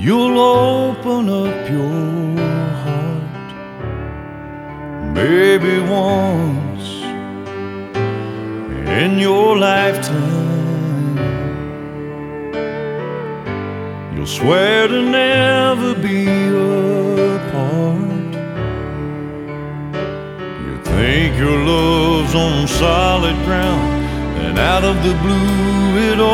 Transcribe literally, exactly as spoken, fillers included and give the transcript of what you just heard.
you'll open up your heart. Maybe once in your lifetime, you'll swear to never be apart. You think your love's on solid ground, and out of the blue it all